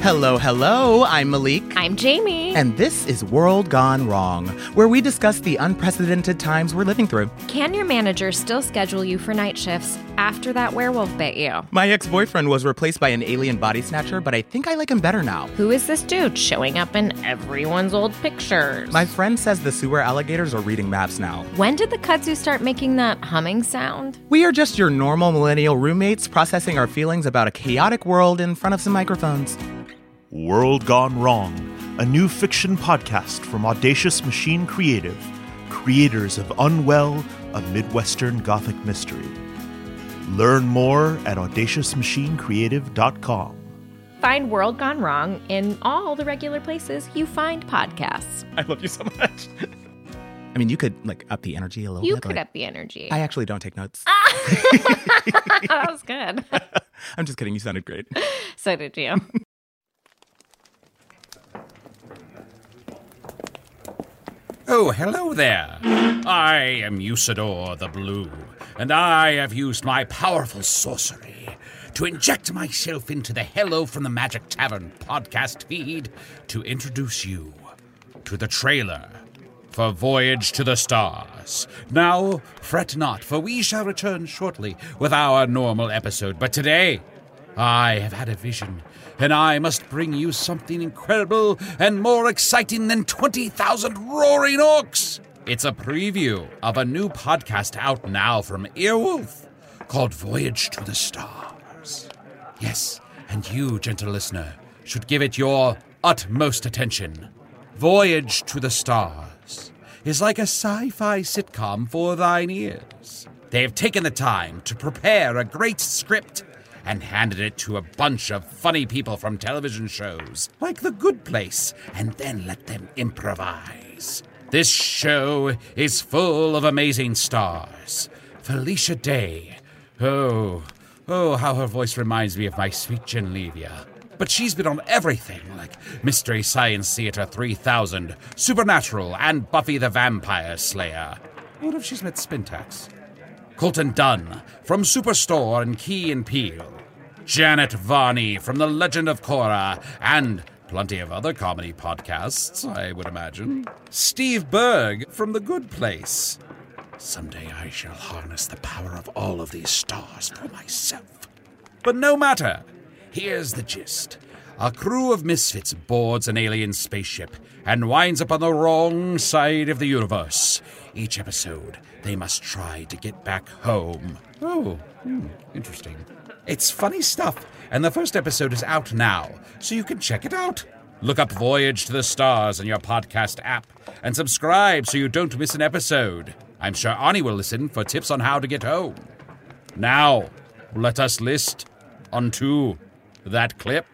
Hello, hello. I'm Malik. I'm Jamie. And this is World Gone Wrong, where we discuss the unprecedented times we're living through. Can your manager still schedule you for night shifts after that werewolf bit you? My ex-boyfriend was replaced by an alien body snatcher, but I think I like him better now. Who is this dude showing up in everyone's old pictures? My friend says the sewer alligators are reading maps now. When did the kudzu start making that humming sound? We are just your normal millennial roommates processing our feelings about a chaotic world in front of some microphones. World Gone Wrong, a new fiction podcast from Audacious Machine Creative, creators of Unwell, a Midwestern Gothic mystery. Learn more at audaciousmachinecreative.com. Find World Gone Wrong in all the regular places you find podcasts. I love you so much. I mean, you could, up the energy a little bit. You could up the energy. I actually don't take notes. That was good. I'm just kidding. You sounded great. So did you. Oh, hello there. I am Usador the Blue, and I have used my powerful sorcery to inject myself into the Hello from the Magic Tavern podcast feed to introduce you to the trailer for Voyage to the Stars. Now, fret not, for we shall return shortly with our normal episode, but today I have had a vision, and I must bring you something incredible and more exciting than 20,000 roaring orcs. It's a preview of a new podcast out now from Earwolf called Voyage to the Stars. Yes, and you, gentle listener, should give it your utmost attention. Voyage to the Stars is like a sci-fi sitcom for thine ears. They have taken the time to prepare a great script and handed it to a bunch of funny people from television shows like The Good Place, and then let them improvise. This show is full of amazing stars. Felicia Day. Oh, how her voice reminds me of my sweet Genlevia. But she's been on everything like Mystery Science Theater 3000, Supernatural, and Buffy the Vampire Slayer. What if she's met Spintax? Colton Dunn from Superstore and Key and Peele, Janet Varney from The Legend of Korra, and plenty of other comedy podcasts, I would imagine. Steve Berg from The Good Place. Someday I shall harness the power of all of these stars for myself. But no matter. Here's the gist. A crew of misfits boards an alien spaceship and winds up on the wrong side of the universe. Each episode, they must try to get back home. Oh, interesting. It's funny stuff, and the first episode is out now, so you can check it out. Look up Voyage to the Stars in your podcast app, and subscribe so you don't miss an episode. I'm sure Ani will listen for tips on how to get home. Now, let us list onto that clip.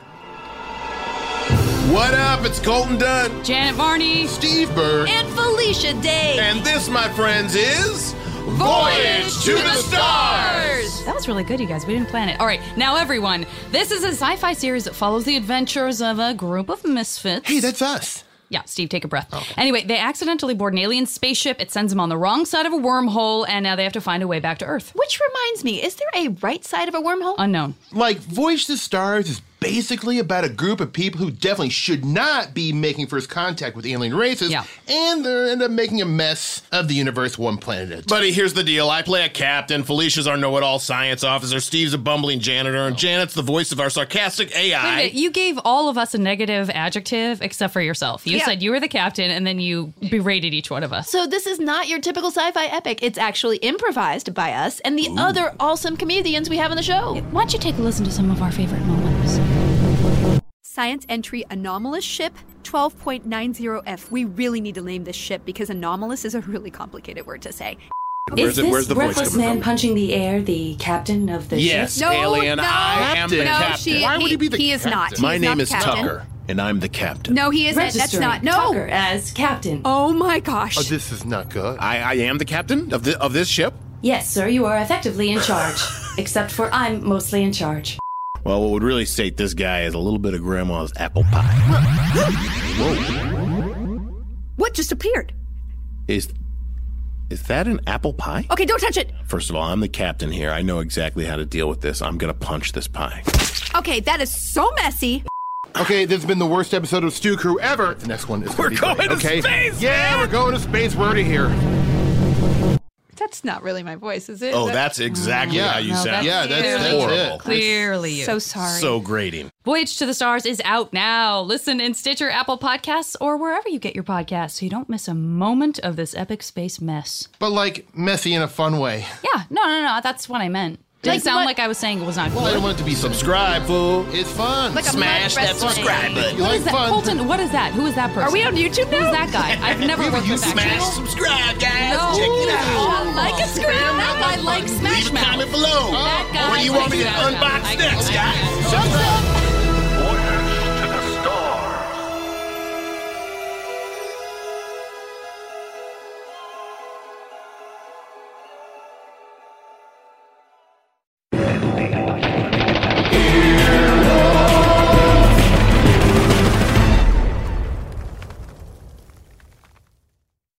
What up? It's Colton Dunn, Janet Varney, Steve Berg, and Felicia Day. And this, my friends, is Voyage to the Stars! That was really good, you guys. We didn't plan it. All right, now everyone, this is a sci-fi series that follows the adventures of a group of misfits. Hey, that's us. Yeah, Steve, take a breath. Okay. Anyway, they accidentally board an alien spaceship. It sends them on the wrong side of a wormhole, and now they have to find a way back to Earth. Which reminds me, is there a right side of a wormhole? Unknown. Like, Voyage to the Stars is basically about a group of people who definitely should not be making first contact with alien races, and they end up making a mess of the universe one planet at a time. Buddy, here's the deal. I play a captain, Felicia's our know-it-all science officer, Steve's a bumbling janitor, and Janet's the voice of our sarcastic AI. Wait a minute, you gave all of us a negative adjective except for yourself. You said you were the captain, and then you berated each one of us. So this is not your typical sci-fi epic. It's actually improvised by us and the other awesome comedians we have on the show. Why don't you take a listen to some of our favorite moments? Science entry anomalous ship 12.90F. We really need to name this ship because anomalous is a really complicated word to say. Is this breathless man punching the air the captain of the ship? Yes, alien, I am the captain. Why would he be the captain? He is not. My name is captain. Tucker, and I'm the captain. No, he isn't. That's not. No. Tucker as captain. Oh my gosh. Oh, this is not good. I am the captain of this ship? Yes, sir, you are effectively in charge. Except for I'm mostly in charge. Well, what would really state this guy is a little bit of grandma's apple pie. Whoa. What just appeared? Is that an apple pie? Okay, don't touch it. First of all, I'm the captain here. I know exactly how to deal with this. I'm going to punch this pie. Okay, that is so messy. Okay, this has been the worst episode of Stew Crew ever. The next one is We're going to space, Yeah, we're going to space. We're already here. That's not really my voice, is it? Oh, that's exactly how you sound. Yeah, that's horrible. it. Clearly you. So sorry. So grating. Voyage to the Stars is out now. Listen in Stitcher, Apple Podcasts, or wherever you get your podcasts so you don't miss a moment of this epic space mess. But like messy in a fun way. Yeah, no, that's what I meant. Didn't sound like I was saying it was not good. Well, I don't want it to be Subscribe, fool. It's fun. Like a Smash mud that wrestling. subscribe button. You What like is that? fun? Colton, what is that? Who is that person? Are we on YouTube now? Who's that guy? I've never worked with that Smash channel. subscribe, guys. No. Check it out. Like a screen. That guy likes Smash Leave a Mouth. comment below. That guy What do you want me to likes Smash Mouth. unbox I next, got it. guys?